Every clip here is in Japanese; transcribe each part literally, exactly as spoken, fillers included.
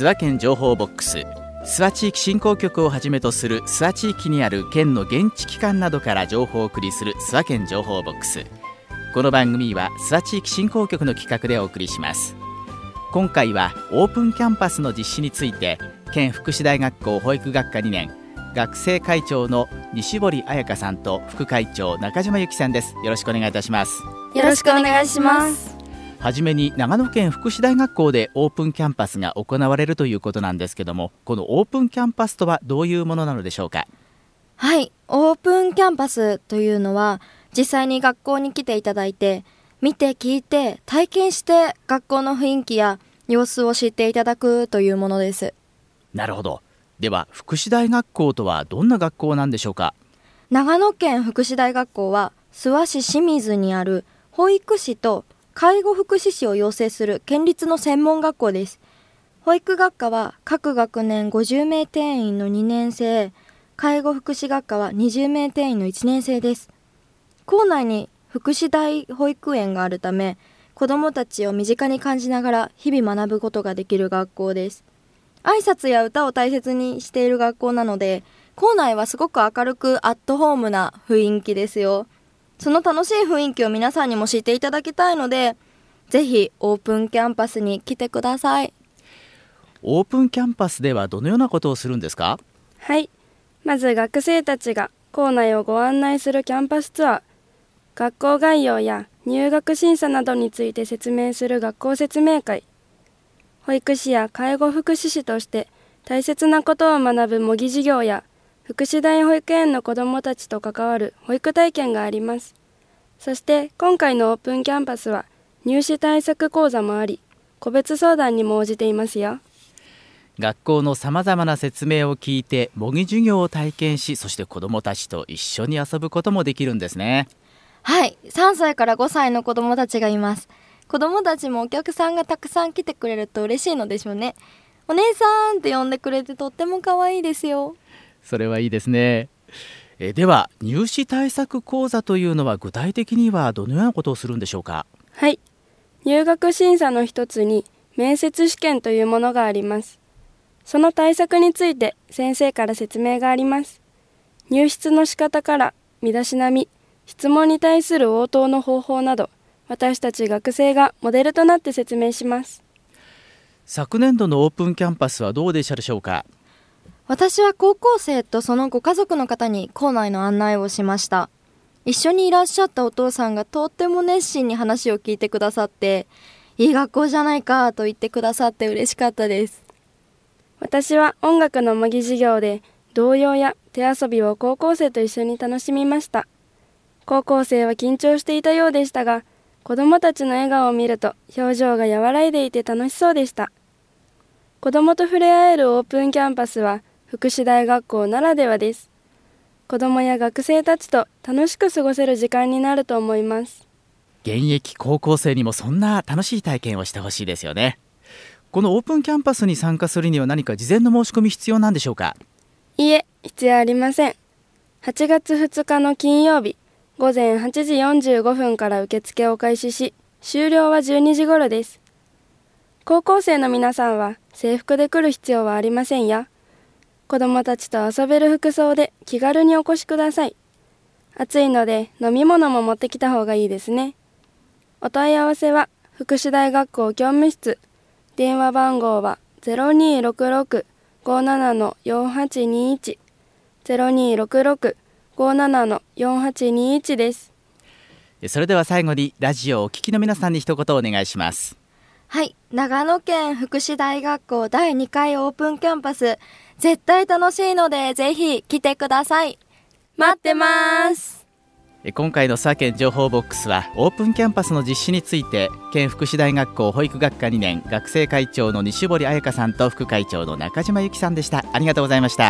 諏訪県情報ボックス、諏訪地域振興局をはじめとする諏訪地域にある県の現地機関などから情報をお送りする諏訪県情報ボックス。この番組は諏訪地域振興局の企画でお送りします。今回はオープンキャンパスの実施について、県福祉大学校保育学科にねん学生会長の西堀彩香さんと副会長中島由紀さんです。よろしくお願いいたします。 よろしくお願いします。 はじめに長野県福祉大学校でオープンキャンパスが行われるということなんですけども、このオープンキャンパスとはどういうものなのでしょうか。 はい、オープンキャンパスというのは、実際に学校に来ていただいて、見て聞いて体験して学校の雰囲気や様子を知っていただくというものです。 なるほど。では福祉大学校とはどんな学校なんでしょうか。 長野県福祉大学校は諏訪市清水にある保育士と介護福祉士を養成する県立の専門学校です。保育学科は各学年ごじゅうめい定員のにねんせい、介護福祉学科はにじゅうめい定員のいちねんせいです。校内に福祉大保育園があるため、子どもたちを身近に感じながら日々学ぶことができる学校です。挨拶や歌を大切にしている学校なので、校内はすごく明るくアットホームな雰囲気ですよ。その楽しい雰囲気を皆さんにも知っていただきたいので、ぜひオープンキャンパスに来てください。 オープンキャンパスではどのようなことをするんですか。 はい、まず学生たちが校内をご案内するキャンパスツアー、学校概要や入学審査などについて説明する学校説明会、保育士や介護福祉士として大切なことを学ぶ模擬授業や、福祉大保育園の子どもたちと関わる保育体験があります。そして今回のオープンキャンパスは入試対策講座もあり、個別相談にも応じていますよ。 学校のさまざまな説明を聞いて模擬授業を体験し、そして子どもたちと一緒に遊ぶこともできるんですね。 はい、さんさいからごさいの子どもたちがいます。子どもたちもお客さんがたくさん来てくれると嬉しいのでしょうね。お姉さんって呼んでくれてとっても可愛いですよ。 それはいいですね。えでは入試対策講座というのは具体的にはどのようなことをするんでしょうか。 はい、入学審査の一つに面接試験というものがあります。その対策について先生から説明があります。入室の仕方から身だしなみ、質問に対する応答の方法など、私たち学生がモデルとなって説明します。 昨年度のオープンキャンパスはどうでしたでしょうか。 私は高校生とそのご家族の方に校内の案内をしました。一緒にいらっしゃったお父さんがとっても熱心に話を聞いてくださって、いい学校じゃないかと言ってくださって嬉しかったです。 私は音楽の模擬授業で童謡や手遊びを高校生と一緒に楽しみました。高校生は緊張していたようでしたが、子どもたちの笑顔を見ると表情が和らいでいて楽しそうでした。子どもと触れ合えるオープンキャンパスは福祉大学校ならではです。子どもや学生たちと楽しく過ごせる時間になると思います。 現役高校生にもそんな楽しい体験をしてほしいですよね。このオープンキャンパスに参加するには何か事前の申し込み必要なんでしょうか。 いいえ、必要ありません。はちがつふつかの金曜日、ごぜんはちじよんじゅうごふんから受付を開始し、終了はじゅうにじ頃です。高校生の皆さんは制服で来る必要はありませんよ。子どもたちと遊べる服装で気軽にお越しください。暑いので飲み物も持ってきた方がいいですね。お問い合わせは福祉大学校教務室、電話番号は ゼロにーろくろく ごーなな よんはちにーいち ゼロにーろくろく ごーなな よんはちにーいち です。 それでは最後にラジオをお聞きの皆さんに一言お願いします。 はい、長野県福祉大学校だいにかいオープンキャンパス、絶対楽しいのでぜひ来てください。待ってます。 今回の諏訪県情報ボックスはオープンキャンパスの実施について、県福祉大学校保育学科にねん学生会長の西堀彩香さんと副会長の中島由紀さんでした。ありがとうございました。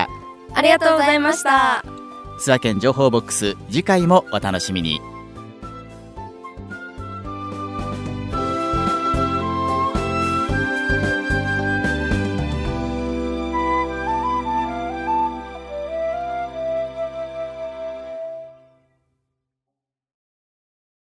ありがとうございました。 諏訪県情報ボックス、次回もお楽しみに。